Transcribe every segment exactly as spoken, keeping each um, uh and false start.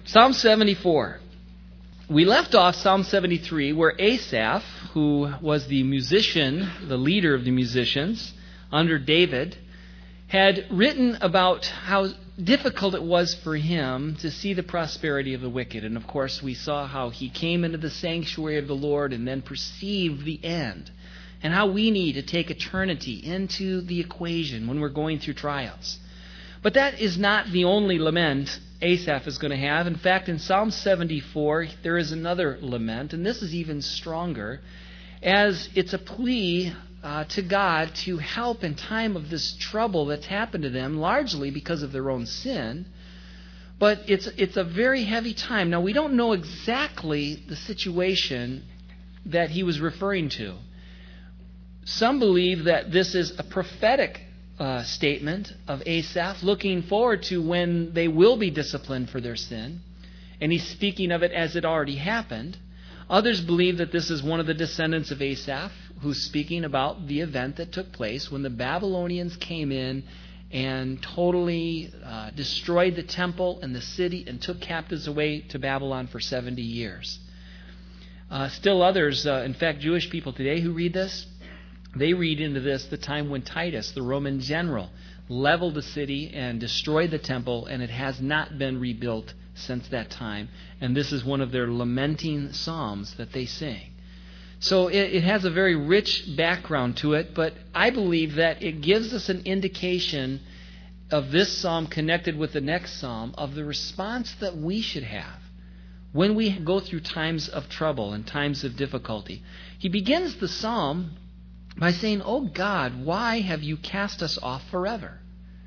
Psalm seventy-four. We left off Psalm seventy-three, where Asaph, who was the musician, the leader of the musicians under David, had written about how difficult it was for him to see the prosperity of the wicked. And of course, we saw how he came into the sanctuary of the Lord and then perceived the end, and how we need to take eternity into the equation when we're going through trials. But that is not the only lament Asaph is going to have. In fact, in Psalm seventy-four, there is another lament, and this is even stronger, as it's a plea uh, to God to help in time of this trouble that's happened to them, largely because of their own sin. But it's it's a very heavy time. Now, we don't know exactly the situation that he was referring to. Some believe that this is a prophetic Uh, statement of Asaph, looking forward to when they will be disciplined for their sin, and he's speaking of it as it already happened. Others believe that this is one of the descendants of Asaph who's speaking about the event that took place when the Babylonians came in and totally uh, destroyed the temple and the city and took captives away to Babylon for seventy years. Uh, still others, uh, in fact, Jewish people today who read this, they read into this the time when Titus, the Roman general, leveled the city and destroyed the temple, and it has not been rebuilt since that time. And this is one of their lamenting psalms that they sing. So it, it has a very rich background to it, but I believe that it gives us an indication of this psalm connected with the next psalm of the response that we should have when we go through times of trouble and times of difficulty. He begins the psalm by saying, "Oh God, why have you cast us off forever?"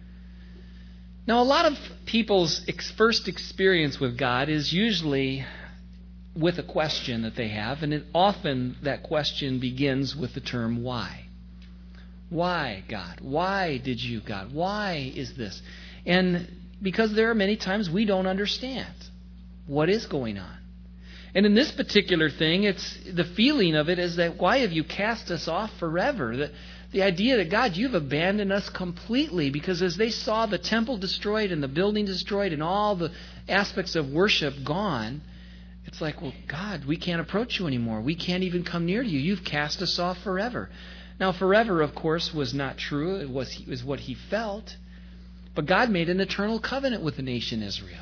Now, a lot of people's ex- first experience with God is usually with a question that they have, and it, often that question begins with the term why. Why, God? Why did you, God? Why is this? And because there are many times we don't understand what is going on. And in this particular thing, it's the feeling of it is that, why have you cast us off forever? The, the idea that, God, you've abandoned us completely, because as they saw the temple destroyed and the building destroyed and all the aspects of worship gone, it's like, well, God, we can't approach you anymore. We can't even come near to you. You've cast us off forever. Now, forever, of course, was not true. It was, it was what he felt. But God made an eternal covenant with the nation Israel.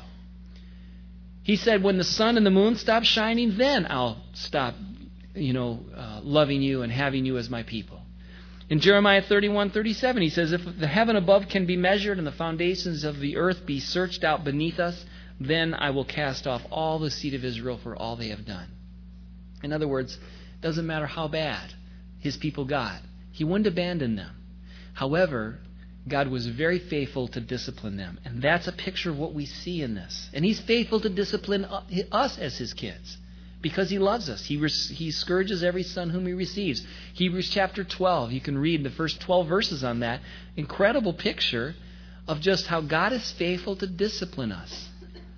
He said, when the sun and the moon stop shining, then I'll stop, you know, uh, loving you and having you as my people. In Jeremiah thirty-one thirty-seven, he says, if the heaven above can be measured and the foundations of the earth be searched out beneath us, then I will cast off all the seed of Israel for all they have done. In other words, it doesn't matter how bad his people got. He wouldn't abandon them. However, God was very faithful to discipline them. And that's a picture of what we see in this. And he's faithful to discipline us as his kids because he loves us. He, he scourges every son whom he receives. Hebrews chapter twelve, you can read the first twelve verses on that. Incredible picture of just how God is faithful to discipline us.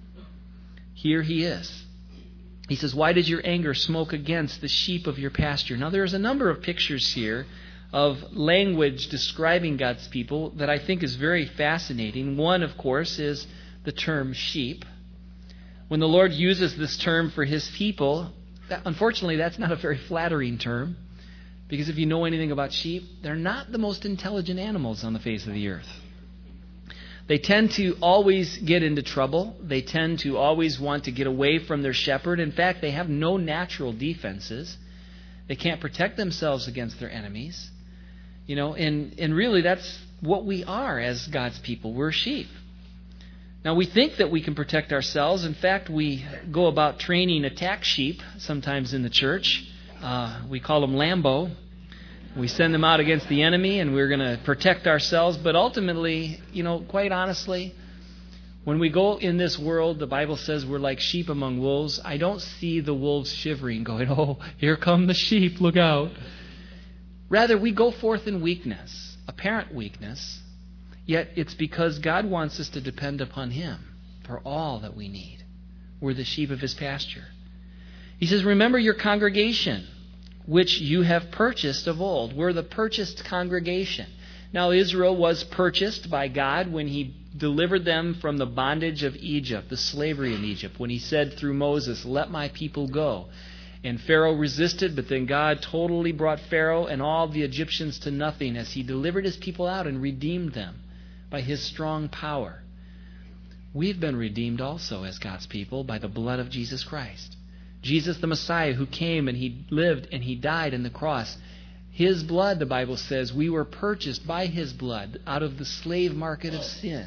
Here he is. He says, why did your anger smoke against the sheep of your pasture? Now there's a number of pictures here of language describing God's people that I think is very fascinating. One, of course, is the term sheep. When the Lord uses this term for his people, that, unfortunately, that's not a very flattering term, because if you know anything about sheep, they're not the most intelligent animals on the face of the earth. They tend to always get into trouble. They tend to always want to get away from their shepherd. In fact, they have no natural defenses. They can't protect themselves against their enemies. You know, and, and really that's what we are as God's people. We're sheep. Now, we think that we can protect ourselves. In fact, we go about training attack sheep sometimes in the church. Uh, we call them Lambo. We send them out against the enemy, and we're going to protect ourselves. But ultimately, you know, quite honestly, when we go in this world, the Bible says we're like sheep among wolves. I don't see the wolves shivering, going, oh, here come the sheep, look out. Rather, we go forth in weakness, apparent weakness, yet it's because God wants us to depend upon him for all that we need. We're the sheep of his pasture. He says, remember your congregation, which you have purchased of old. We're the purchased congregation. Now, Israel was purchased by God when he delivered them from the bondage of Egypt, the slavery in Egypt, when he said through Moses, "Let my people go." And Pharaoh resisted, but then God totally brought Pharaoh and all the Egyptians to nothing as he delivered his people out and redeemed them by his strong power. We've been redeemed also as God's people by the blood of Jesus Christ. Jesus the Messiah, who came and he lived and he died on the cross. His blood, the Bible says, we were purchased by his blood out of the slave market of sin.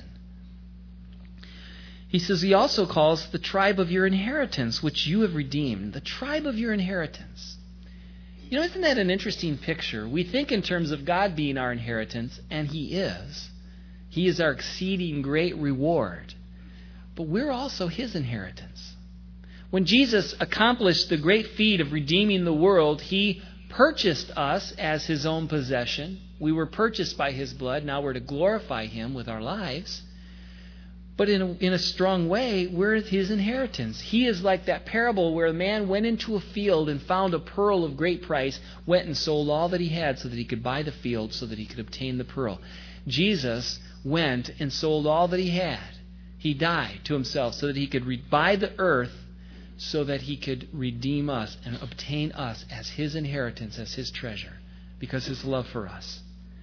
He says he also calls the tribe of your inheritance, which you have redeemed. The tribe of your inheritance. You know, isn't that an interesting picture? We think in terms of God being our inheritance, and he is. He is our exceeding great reward. But we're also his inheritance. When Jesus accomplished the great feat of redeeming the world, he purchased us as his own possession. We were purchased by his blood. Now we're to glorify him with our lives. But in a, in a strong way, we're his inheritance. He is like that parable where a man went into a field and found a pearl of great price, went and sold all that he had so that he could buy the field, so that he could obtain the pearl. Jesus went and sold all that he had. He died to himself so that he could re- buy the earth, so that he could redeem us and obtain us as his inheritance, as his treasure, because of his love for us.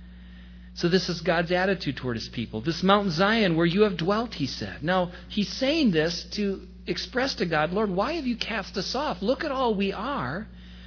So this is God's attitude toward his people. This Mount Zion where you have dwelt, he said. Now, he's saying this to express to God, Lord, why have you cast us off? Look at all we are.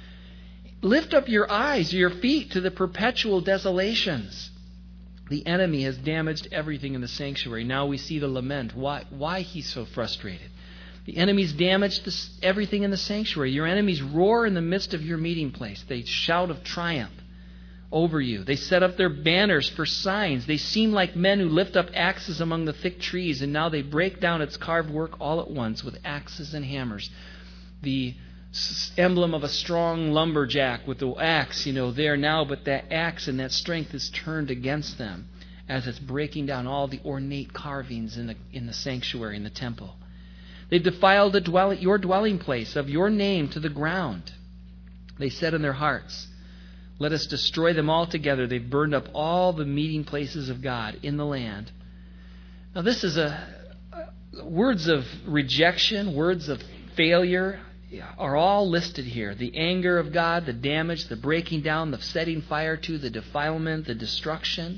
Lift up your eyes, your feet to the perpetual desolations. The enemy has damaged everything in the sanctuary. Now we see the lament. Why, why he's so frustrated. The enemy's damaged this, everything in the sanctuary. Your enemies roar in the midst of your meeting place. They shout of triumph over you. They set up their banners for signs. They seem like men who lift up axes among the thick trees, and now they break down its carved work all at once with axes and hammers. The emblem of a strong lumberjack with the axe, you know, there now, but that axe and that strength is turned against them as it's breaking down all the ornate carvings in the in the sanctuary, in the temple. They've defiled the dwell, your dwelling place of your name to the ground. They said in their hearts, let us destroy them altogether. They've burned up all the meeting places of God in the land. Now this is a, a words of rejection, words of failure are all listed here. The anger of God, the damage, the breaking down, the setting fire to, the defilement, the destruction.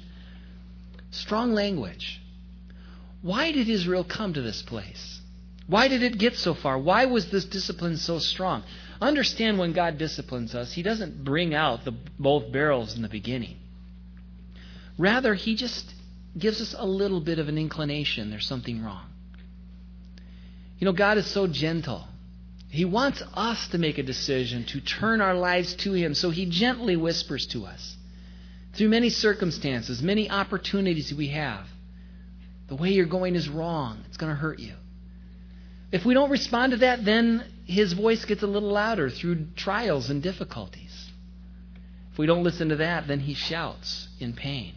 Strong language. Why did Israel come to this place? Why did it get so far? Why was this discipline so strong? Understand, when God disciplines us, he doesn't bring out the both barrels in the beginning. Rather, he just gives us a little bit of an inclination there's something wrong. You know, God is so gentle. He wants us to make a decision to turn our lives to him, so he gently whispers to us through many circumstances, many opportunities we have. The way you're going is wrong. It's going to hurt you. If we don't respond to that, then his voice gets a little louder through trials and difficulties. If we don't listen to that, then he shouts in pain.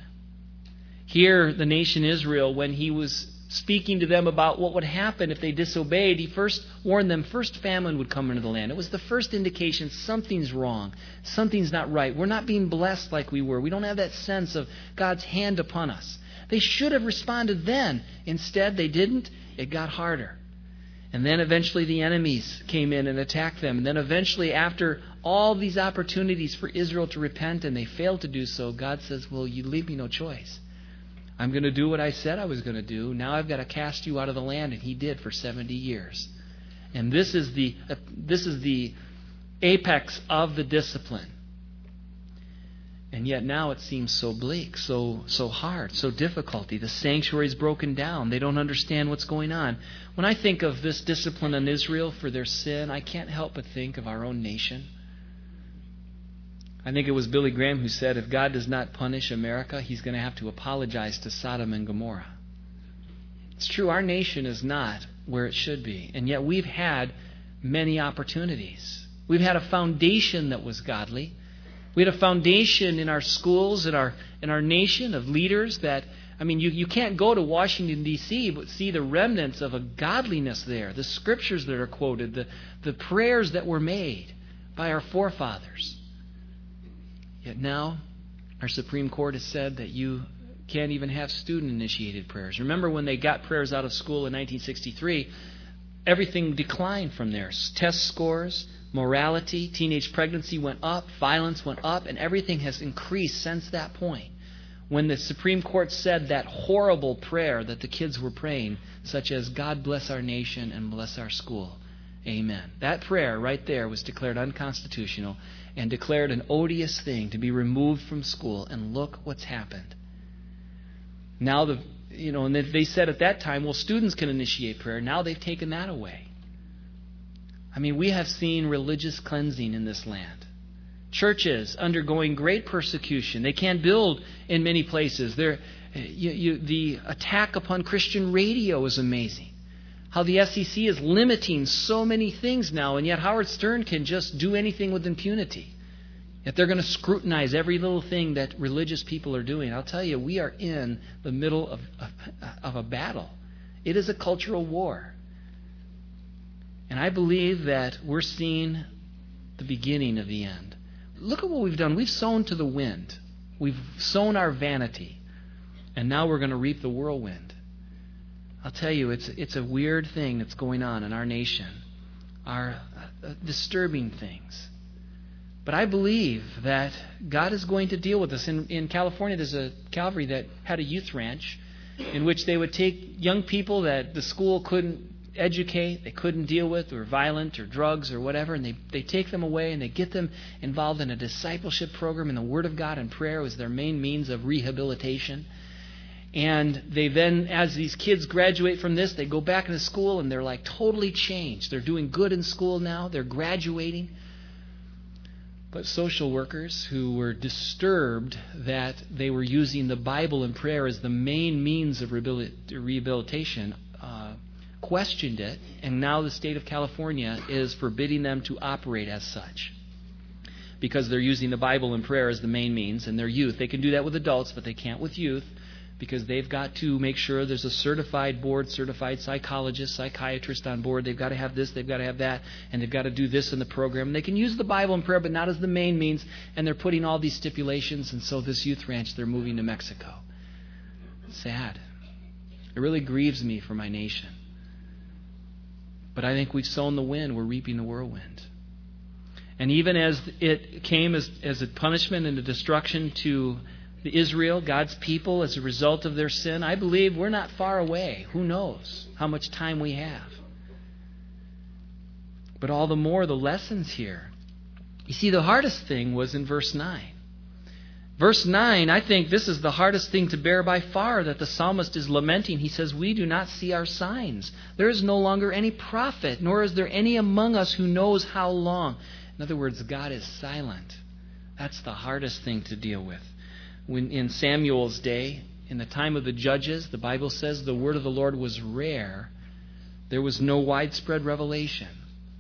Here, the nation Israel, when he was speaking to them about what would happen if they disobeyed, he first warned them first famine would come into the land. It was the first indication something's wrong. Something's not right. We're not being blessed like we were. We don't have that sense of God's hand upon us. They should have responded then. Instead, they didn't. It got harder. And then eventually the enemies came in and attacked them. And then eventually, after all these opportunities for Israel to repent and they failed to do so, God says, well, you leave me no choice. I'm going to do what I said I was going to do. Now I've got to cast you out of the land. And he did for seventy years. And this is the uh, this is the apex of the discipline. And yet now it seems so bleak, so so hard, so difficult. The sanctuary is broken down. They don't understand what's going on. When I think of this discipline on Israel for their sin, I can't help but think of our own nation. I think it was Billy Graham who said, if God does not punish America, he's going to have to apologize to Sodom and Gomorrah. It's true, our nation is not where it should be. And yet we've had many opportunities. We've had a foundation that was godly. We had a foundation in our schools, in our in our nation of leaders that, I mean, you, you can't go to Washington, D C, but see the remnants of a godliness there, the scriptures that are quoted, the, the prayers that were made by our forefathers. Yet now, our Supreme Court has said that you can't even have student-initiated prayers. Remember when they got prayers out of school in nineteen sixty-three, everything declined from there. Test scores, morality, teenage pregnancy went up, violence went up, and everything has increased since that point. When the Supreme Court said that horrible prayer that the kids were praying, such as, God bless our nation and bless our school. Amen. That prayer right there was declared unconstitutional and declared an odious thing to be removed from school. And look what's happened. Now, the you know, and they said at that time, well, students can initiate prayer. Now they've taken that away. I mean, we have seen religious cleansing in this land. Churches undergoing great persecution. They can't build in many places. They're, you, you, the attack upon Christian radio is amazing. How the S E C is limiting so many things now, and yet Howard Stern can just do anything with impunity. Yet they're going to scrutinize every little thing that religious people are doing. I'll tell you, we are in the middle of, of, of a battle. It is a cultural war. And I believe that we're seeing the beginning of the end. Look at what we've done. We've sown to the wind. We've sown our vanity. And now we're going to reap the whirlwind. I'll tell you, it's it's a weird thing that's going on in our nation. Our uh, disturbing things. But I believe that God is going to deal with us. In, in California, there's a Calvary that had a youth ranch in which they would take young people that the school couldn't educate, they couldn't deal with, or violent, or drugs, or whatever, and they, they take them away and they get them involved in a discipleship program, and the Word of God and prayer was their main means of rehabilitation. And they then, as these kids graduate from this, they go back into school and they're like totally changed. They're doing good in school now. They're graduating. But social workers who were disturbed that they were using the Bible and prayer as the main means of rehabilitation uh, questioned it. And now the state of California is forbidding them to operate as such, because they're using the Bible and prayer as the main means. And their youth, they can do that with adults, but they can't with youth, because they've got to make sure there's a certified board, certified psychologist, psychiatrist on board. They've got to have this, they've got to have that, and they've got to do this in the program. And they can use the Bible and prayer, but not as the main means, and they're putting all these stipulations, and so this youth ranch, they're moving to Mexico. Sad. It really grieves me for my nation. But I think we've sown the wind, we're reaping the whirlwind. And even as it came as, as a punishment and a destruction to the Israel, God's people, as a result of their sin, I believe we're not far away. Who knows how much time we have? But all the more the lessons here. You see, the hardest thing was in verse nine. Verse nine, I think this is the hardest thing to bear by far, that the psalmist is lamenting. He says, we do not see our signs. There is no longer any prophet, nor is there any among us who knows how long. In other words, God is silent. That's the hardest thing to deal with. When in Samuel's day, in the time of the judges, the Bible says the word of the Lord was rare. There was no widespread revelation.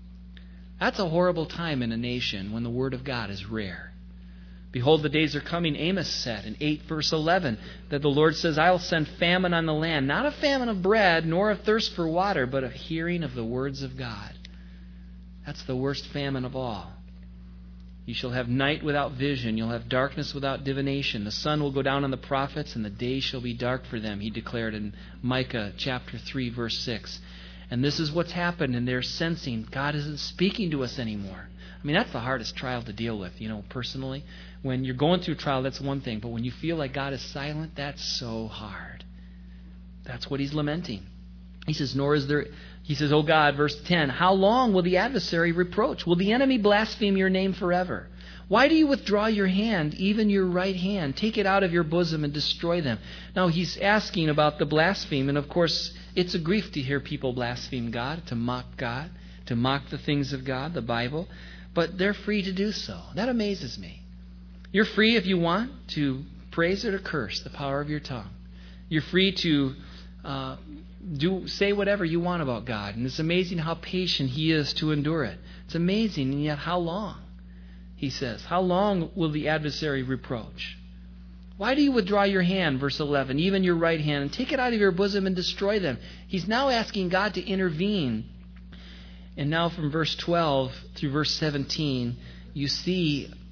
That's a horrible time in a nation when the word of God is rare. Behold, the days are coming, Amos said in eight verse eleven, that the Lord says, I will send famine on the land, not a famine of bread, nor a thirst for water, but a hearing of the words of God. That's the worst famine of all. You shall have night without vision. You'll have darkness without divination. The sun will go down on the prophets, and the day shall be dark for them, he declared in Micah chapter three, verse six. And this is what's happened, and they're sensing God isn't speaking to us anymore. I mean, that's the hardest trial to deal with, you know, personally. When you're going through trial, that's one thing. But when you feel like God is silent, that's so hard. That's what he's lamenting. He says, nor is there... He says, oh God, verse ten, how long will the adversary reproach? Will the enemy blaspheme your name forever? Why do you withdraw your hand, even your right hand? Take it out of your bosom and destroy them. Now, he's asking about the blaspheme. And, of course, it's a grief to hear people blaspheme God, to mock God, to mock the things of God, the Bible. But they're free to do so. That amazes me. You're free, if you want, to praise or to curse, the power of your tongue. You're free to... Uh, Do say whatever you want about God. And it's amazing how patient he is to endure it. It's amazing, and yet how long? He says, how long will the adversary reproach? Why do you withdraw your hand, verse eleven, even your right hand, and take it out of your bosom and destroy them? He's now asking God to intervene. And now from verse twelve through verse seventeen, you see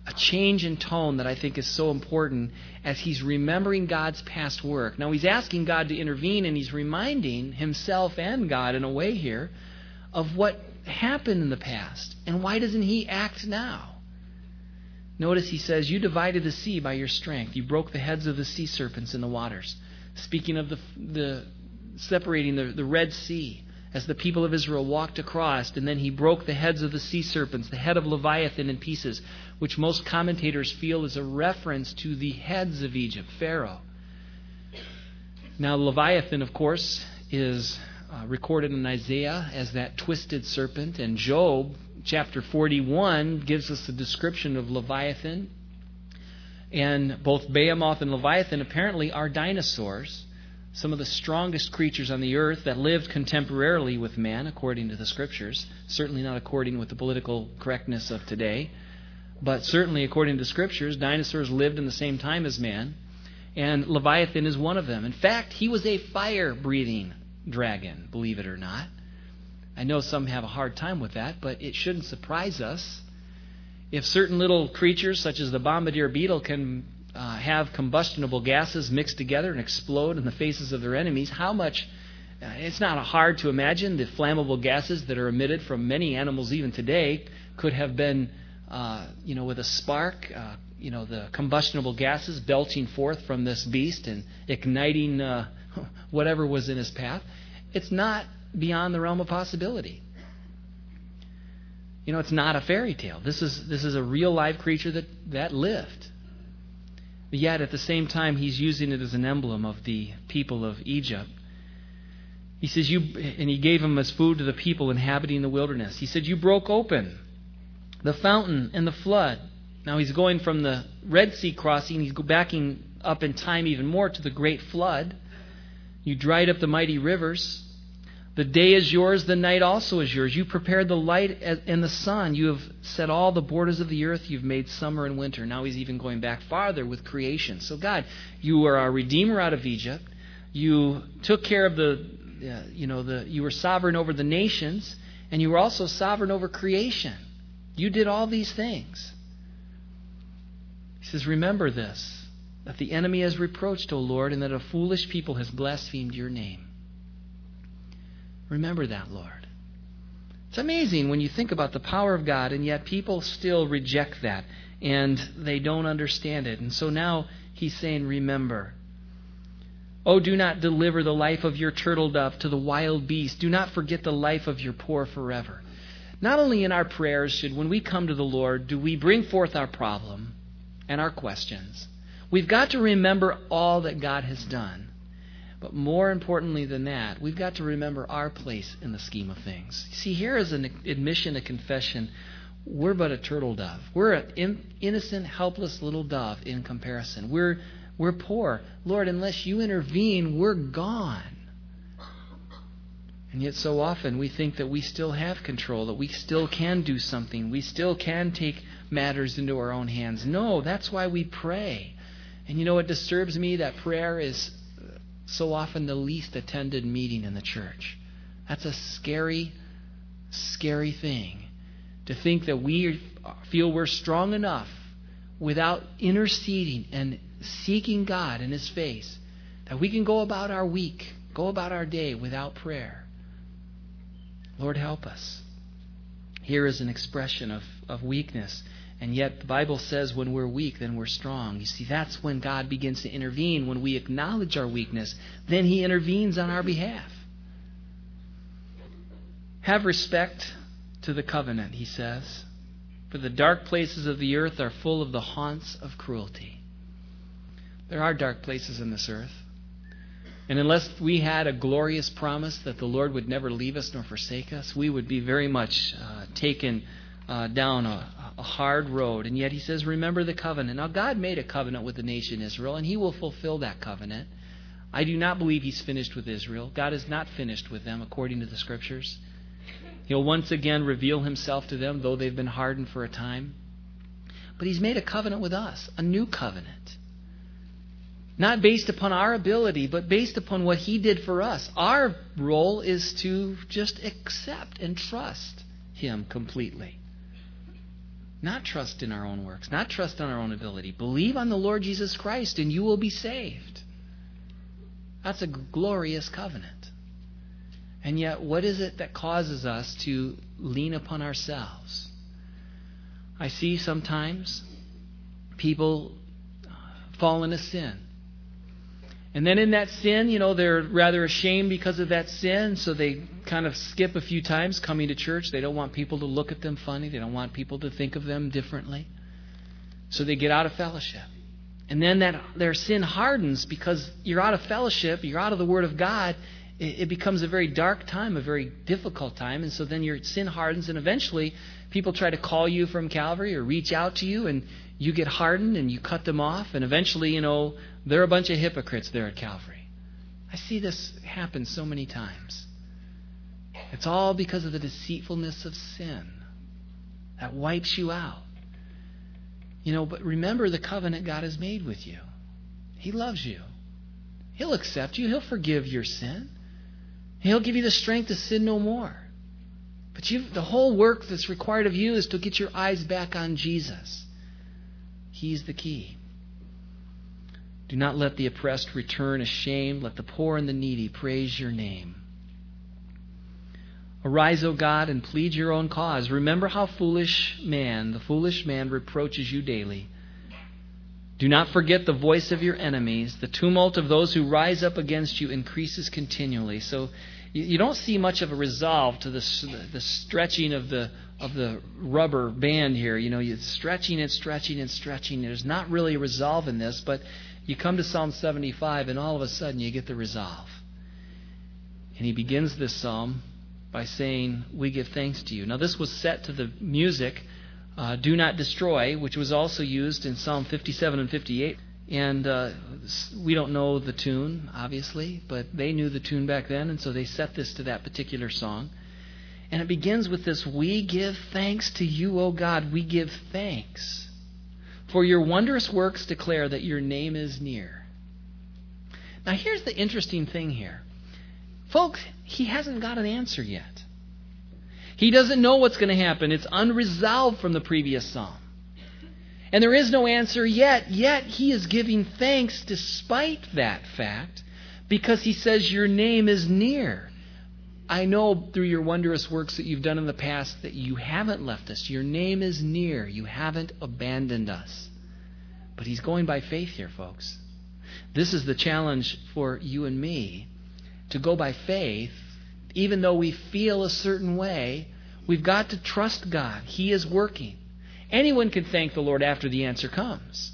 a change in tone that I think is so important as he's remembering God's past work. Now, he's asking God to intervene, and he's reminding himself and God in a way here of what happened in the past. And why doesn't he act now? Notice he says, you divided the sea by your strength. You broke the heads of the sea serpents in the waters. Speaking of the, the separating the, the Red Sea as the people of Israel walked across, and then he broke the heads of the sea serpents, the head of Leviathan in pieces, which most commentators feel is a reference to the heads of Egypt, Pharaoh. Now, Leviathan, of course, is uh, recorded in Isaiah as that twisted serpent, and Job chapter forty-one gives us a description of Leviathan. And both Behemoth and Leviathan apparently are dinosaurs, some of the strongest creatures on the earth that lived contemporarily with man, according to the Scriptures. Certainly not according with the political correctness of today, but certainly according to the Scriptures, dinosaurs lived in the same time as man, and Leviathan is one of them. In fact, he was a fire-breathing dragon, believe it or not. I know some have a hard time with that, but it shouldn't surprise us. If certain little creatures, such as the bombardier beetle, can uh, have combustible gases mixed together and explode in the faces of their enemies, how much... Uh, it's not hard to imagine the flammable gases that are emitted from many animals even today could have been, uh, you know, with a spark, uh, you know, the combustible gases belching forth from this beast and igniting uh, whatever was in his path. It's not beyond the realm of possibility. You know, it's not a fairy tale. This is this is a real live creature that, that lived. But yet, at the same time, he's using it as an emblem of the people of Egypt. He says, "You," and he gave them as food to the people inhabiting the wilderness. He said, "You broke open the fountain and the flood." Now he's going from the Red Sea crossing. He's backing up in time even more to the great flood. You dried up the mighty rivers. The day is yours, the night also is yours. You prepared the light and the sun. You have set all the borders of the earth. You've made summer and winter. Now he's even going back farther with creation. So God, you are our Redeemer out of Egypt. You took care of the, uh, you know, the. You were sovereign over the nations, and you were also sovereign over creation. You did all these things. He says, remember this, that the enemy has reproached, O Lord, and that a foolish people has blasphemed your name. Remember that, Lord. It's amazing when you think about the power of God, and yet people still reject that, and they don't understand it. And so now he's saying, remember. Oh, do not deliver the life of your turtle dove to the wild beast. Do not forget the life of your poor forever. Not only in our prayers should, when we come to the Lord, do we bring forth our problem and our questions. We've got to remember all that God has done. But more importantly than that, we've got to remember our place in the scheme of things. See, here is an admission, a confession. We're but a turtle dove. We're an in, innocent, helpless little dove in comparison. We're we're poor. Lord, unless you intervene, we're gone. And yet so often we think that we still have control, that we still can do something. We still can take matters into our own hands. No, that's why we pray. And you know what disturbs me? That prayer is so often the least attended meeting in the church. That's a scary, scary thing. To think that we feel we're strong enough without interceding and seeking God in His face, that we can go about our week, go about our day without prayer. Lord, help us. Here is an expression of, of weakness. And yet the Bible says when we're weak, then we're strong. You see, that's when God begins to intervene. When we acknowledge our weakness, then He intervenes on our behalf. Have respect to the covenant, he says, for the dark places of the earth are full of the haunts of cruelty. There are dark places in this earth. And unless we had a glorious promise that the Lord would never leave us nor forsake us, we would be very much uh, taken Uh, down a, a hard road. And yet he says, remember the covenant. Now, God made a covenant with the nation Israel, and He will fulfill that covenant. I do not believe He's finished with Israel. God is not finished with them, according to the Scriptures. He'll once again reveal Himself to them, though they've been hardened for a time. But He's made a covenant with us, a new covenant. Not based upon our ability, but based upon what He did for us. Our role is to just accept and trust Him completely. Not trust in our own works, not trust on our own ability. Believe on the Lord Jesus Christ and you will be saved. That's a glorious covenant. And yet, what is it that causes us to lean upon ourselves? I see sometimes people fall into sin. And then in that sin, you know, they're rather ashamed because of that sin, so they kind of skip a few times coming to church. They don't want people to look at them funny. They don't want people to think of them differently. So they get out of fellowship. And then that their sin hardens because you're out of fellowship, you're out of the Word of God. It, it becomes a very dark time, a very difficult time. And so then your sin hardens, and eventually people try to call you from Calvary or reach out to you, and you get hardened and you cut them off. And eventually, you know, they're a bunch of hypocrites there at Calvary. I see this happen so many times. It's all because of the deceitfulness of sin that wipes you out. You know, but remember the covenant God has made with you. He loves you. He'll accept you. He'll forgive your sin. He'll give you the strength to sin no more. But you, the whole work that's required of you is to get your eyes back on Jesus. He's the key. Do not let the oppressed return ashamed. Let the poor and the needy praise your name. Arise, O God, and plead your own cause. Remember how foolish man, the foolish man reproaches you daily. Do not forget the voice of your enemies. The tumult of those who rise up against you increases continually. So you don't see much of a resolve to the, the stretching of the of the rubber band here. You know, you're stretching and stretching and stretching. There's not really a resolve in this, but you come to Psalm seventy-five and all of a sudden you get the resolve. And he begins this psalm by saying, we give thanks to you. Now this was set to the music, uh, Do Not Destroy, which was also used in Psalm fifty-seven and fifty-eight. And uh, we don't know the tune, obviously, but they knew the tune back then, and so they set this to that particular song. And it begins with this, we give thanks to you, O God, we give thanks. For your wondrous works declare that your name is near. Now here's the interesting thing here. Folks, he hasn't got an answer yet. He doesn't know what's going to happen. It's unresolved from the previous psalm. And there is no answer yet, yet he is giving thanks despite that fact, because he says your name is near. I know through your wondrous works that you've done in the past that you haven't left us. Your name is near. You haven't abandoned us. But he's going by faith here, folks. This is the challenge for you and me, to go by faith. Even though we feel a certain way, we've got to trust God. He is working. Anyone can thank the Lord after the answer comes.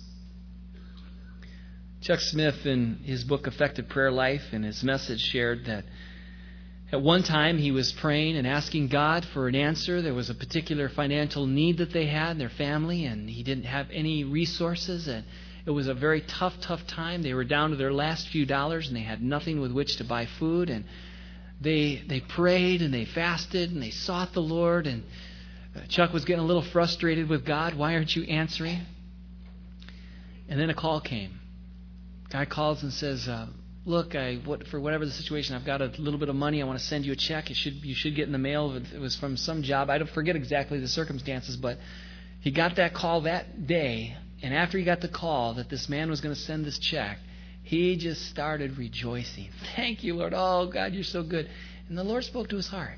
Chuck Smith, in his book Effective Prayer Life, in his message, shared that at one time he was praying and asking God for an answer. There was a particular financial need that they had in their family, and he didn't have any resources, and it was a very tough, tough time. They were down to their last few dollars, and they had nothing with which to buy food, and they they prayed and they fasted and they sought the Lord, and Chuck was getting a little frustrated with God. Why aren't you answering? And then a call came. Guy calls and says, uh, look, I what, for whatever the situation, I've got a little bit of money. I want to send you a check. It should you should get in the mail. It was from some job. I don't forget exactly the circumstances, but he got that call that day. And after he got the call that this man was going to send this check, he just started rejoicing. Thank you, Lord. Oh, God, you're so good. And the Lord spoke to his heart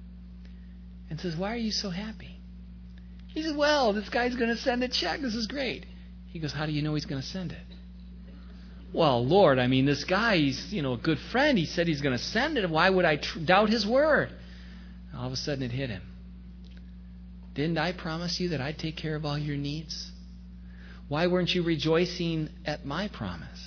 and says, why are you so happy? He said, well, this guy's going to send a check. This is great. He goes, how do you know he's going to send it? Well, Lord, I mean, this guy, he's, you know, a good friend. He said he's going to send it. Why would I tr- doubt his word? And all of a sudden it hit him. Didn't I promise you that I'd take care of all your needs? Why weren't you rejoicing at my promise?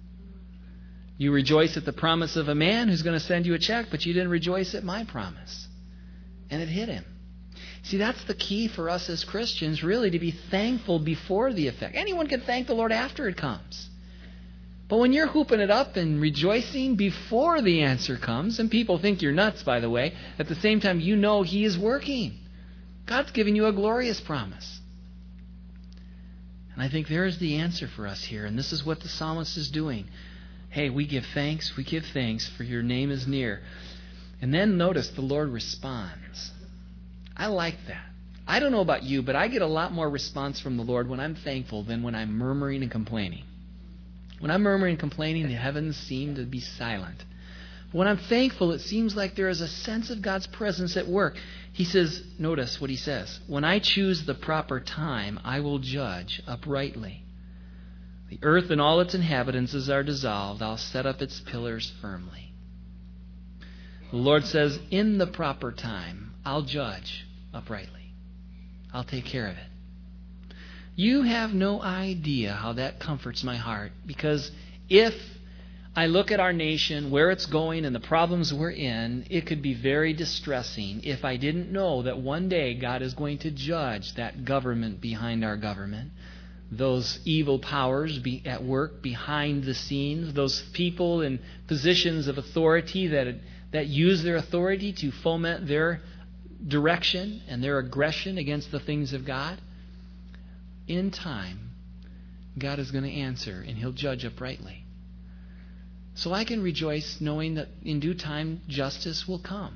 You rejoice at the promise of a man who's going to send you a check, but you didn't rejoice at my promise. And it hit him. See, that's the key for us as Christians, really, to be thankful before the effect. Anyone can thank the Lord after it comes. But when you're hooping it up and rejoicing before the answer comes, and people think you're nuts, by the way, at the same time, you know He is working. God's giving you a glorious promise. And I think there is the answer for us here, and this is what the psalmist is doing. Hey, we give thanks, we give thanks, for your name is near. And then notice the Lord responds. I like that. I don't know about you, but I get a lot more response from the Lord when I'm thankful than when I'm murmuring and complaining. When I'm murmuring and complaining, the heavens seem to be silent. When I'm thankful, it seems like there is a sense of God's presence at work. He says, notice what he says, when I choose the proper time, I will judge uprightly. The earth and all its inhabitants are dissolved. I'll set up its pillars firmly. The Lord says, in the proper time, I'll judge uprightly. I'll take care of it. You have no idea how that comforts my heart, because if I look at our nation, where it's going, and the problems we're in, it could be very distressing if I didn't know that one day God is going to judge that government behind our government, those evil powers be at work behind the scenes, those people in positions of authority that that use their authority to foment their direction and their aggression against the things of God. In time, God is going to answer, and He'll judge uprightly. So I can rejoice knowing that in due time justice will come.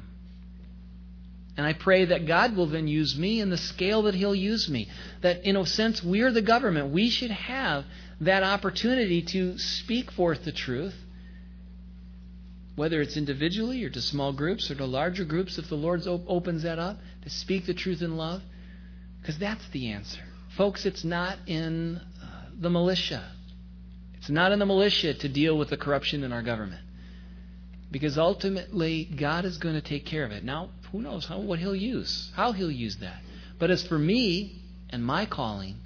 And I pray that God will then use me in the scale that He'll use me. That in a sense, we're the government. We should have that opportunity to speak forth the truth, whether it's individually or to small groups or to larger groups, if the Lord op- opens that up, to speak the truth in love. Because that's the answer. Folks, it's not in uh, the militia. It's not in the militia to deal with the corruption in our government. Because ultimately, God is going to take care of it. Now, who knows how, what He'll use, how He'll use that. But as for me and my calling,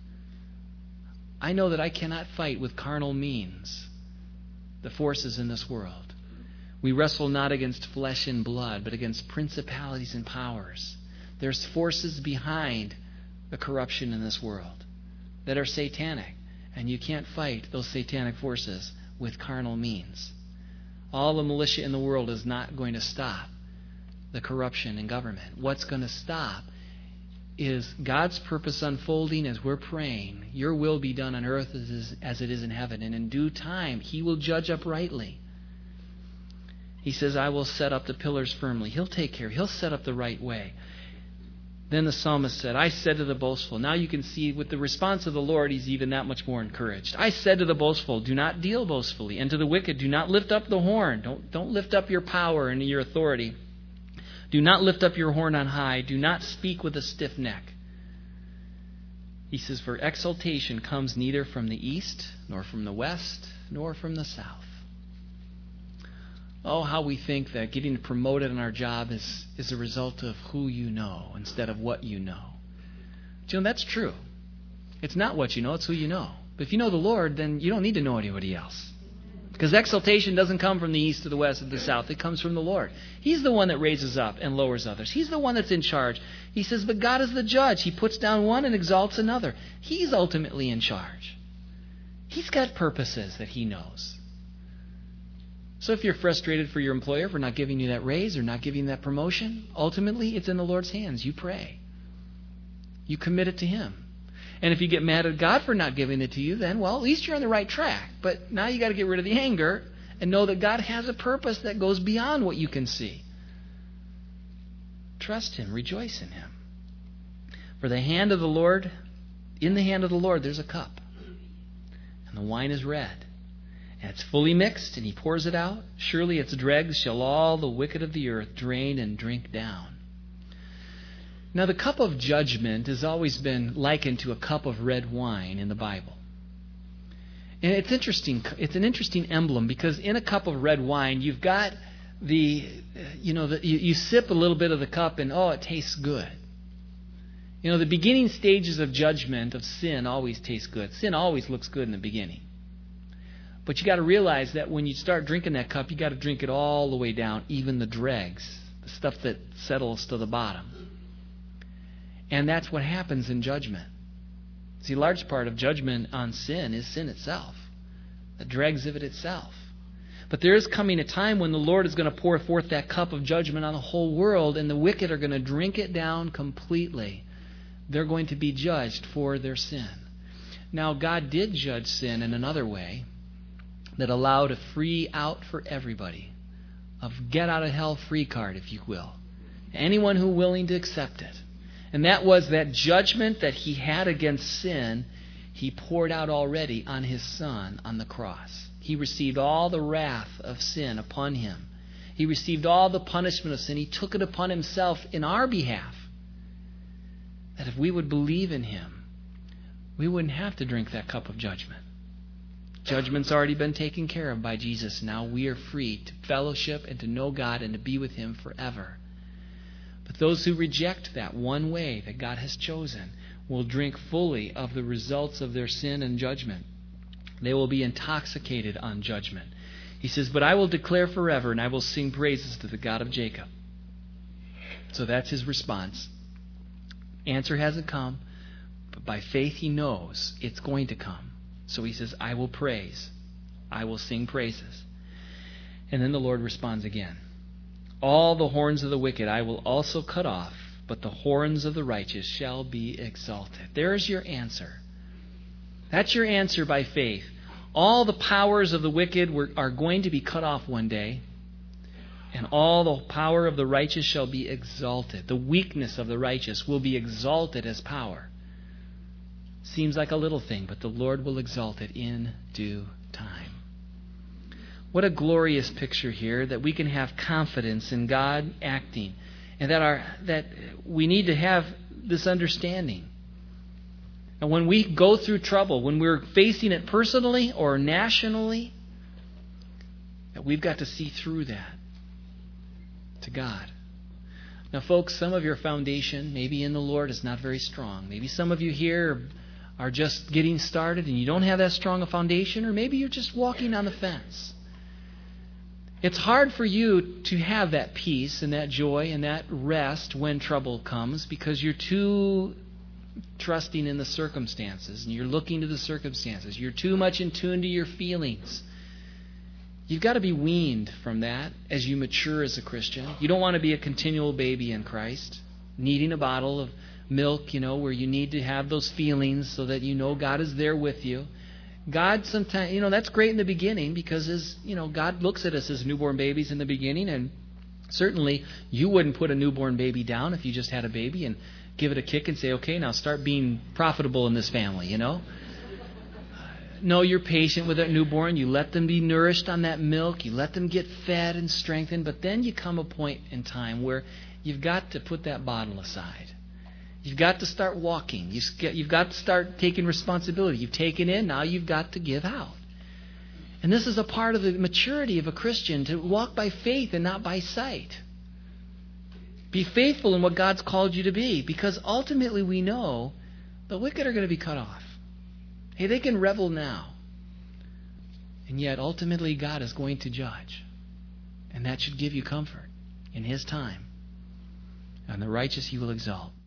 I know that I cannot fight with carnal means the forces in this world. We wrestle not against flesh and blood, but against principalities and powers. There's forces behind the corruption in this world that are satanic. And you can't fight those satanic forces with carnal means. All the militia in the world is not going to stop the corruption in government. What's going to stop is God's purpose unfolding as we're praying. Your will be done on earth as, as it is in heaven. And in due time, He will judge uprightly. He says, I will set up the pillars firmly. He'll take care. He'll set up the right way. Then the psalmist said, I said to the boastful. Now you can see with the response of the Lord, he's even that much more encouraged. I said to the boastful, do not deal boastfully. And to the wicked, do not lift up the horn. Don't, don't lift up your power and your authority. Do not lift up your horn on high. Do not speak with a stiff neck. He says, for exaltation comes neither from the east, nor from the west, nor from the south. Oh, how we think that getting promoted in our job is, is a result of who you know instead of what you know. But, you know, that's true. It's not what you know, it's who you know. But if you know the Lord, then you don't need to know anybody else. Because exaltation doesn't come from the east or the west or the south. It comes from the Lord. He's the one that raises up and lowers others. He's the one that's in charge. He says, but God is the judge. He puts down one and exalts another. He's ultimately in charge. He's got purposes that He knows. So if you're frustrated for your employer for not giving you that raise or not giving you that promotion, ultimately it's in the Lord's hands. You pray. You commit it to Him. And if you get mad at God for not giving it to you, then, well, at least you're on the right track. But now you got to get rid of the anger and know that God has a purpose that goes beyond what you can see. Trust Him. Rejoice in Him. For the hand of the Lord, in the hand of the Lord, there's a cup. And the wine is red. And it's fully mixed, and He pours it out. Surely its dregs shall all the wicked of the earth drain and drink down. Now, the cup of judgment has always been likened to a cup of red wine in the Bible. And it's interesting. It's an interesting emblem because in a cup of red wine, you've got the, you know, the, you, you sip a little bit of the cup, and oh, it tastes good. You know, the beginning stages of judgment of sin always taste good. Sin always looks good in the beginning. But you got to realize that when you start drinking that cup, you got to drink it all the way down, even the dregs, the stuff that settles to the bottom. And that's what happens in judgment. See, a large part of judgment on sin is sin itself, the dregs of it itself. But there is coming a time when the Lord is going to pour forth that cup of judgment on the whole world, and the wicked are going to drink it down completely. They're going to be judged for their sin. Now, God did judge sin in another way that allowed a free out for everybody, of get out of hell free card, if you will. Anyone who willing to accept it. And that was that judgment that he had against sin, he poured out already on his Son on the cross. He received all the wrath of sin upon him. He received all the punishment of sin. He took it upon himself in our behalf. That if we would believe in him, we wouldn't have to drink that cup of judgment. Judgment's already been taken care of by Jesus. Now we are free to fellowship and to know God and to be with him forever. But those who reject that one way that God has chosen will drink fully of the results of their sin and judgment. They will be intoxicated on judgment. He says, but I will declare forever, and I will sing praises to the God of Jacob. So that's his response. Answer hasn't come, but by faith he knows it's going to come. So he says, I will praise. I will sing praises. And then the Lord responds again. All the horns of the wicked I will also cut off, but the horns of the righteous shall be exalted. There's your answer. That's your answer by faith. All the powers of the wicked were, are going to be cut off one day, and all the power of the righteous shall be exalted. The weakness of the righteous will be exalted as power. Seems like a little thing, but the Lord will exalt it in due time. What a glorious picture here, that we can have confidence in God acting, and that our that we need to have this understanding. And when we go through trouble, when we're facing it personally or nationally, that we've got to see through that to God. Now, folks, some of your foundation, maybe in the Lord, is not very strong. Maybe some of you here are just getting started and you don't have that strong a foundation, or maybe you're just walking on the fence. It's hard for you to have that peace and that joy and that rest when trouble comes, because you're too trusting in the circumstances and you're looking to the circumstances. You're too much in tune to your feelings. You've got to be weaned from that as you mature as a Christian. You don't want to be a continual baby in Christ, needing a bottle of milk, you know, where you need to have those feelings so that you know God is there with you. God sometimes, you know, that's great in the beginning, because as, you know, God looks at us as newborn babies in the beginning, and certainly you wouldn't put a newborn baby down if you just had a baby and give it a kick and say, okay, now start being profitable in this family, you know. No, you're patient with that newborn. You let them be nourished on that milk. You let them get fed and strengthened. But then you come a point in time where you've got to put that bottle aside. You've got to start walking. You've got to start taking responsibility. You've taken in, now you've got to give out. And this is a part of the maturity of a Christian, to walk by faith and not by sight. Be faithful in what God's called you to be, because ultimately we know the wicked are going to be cut off. Hey, they can revel now. And yet ultimately God is going to judge. And that should give you comfort in his time. And the righteous he will exalt.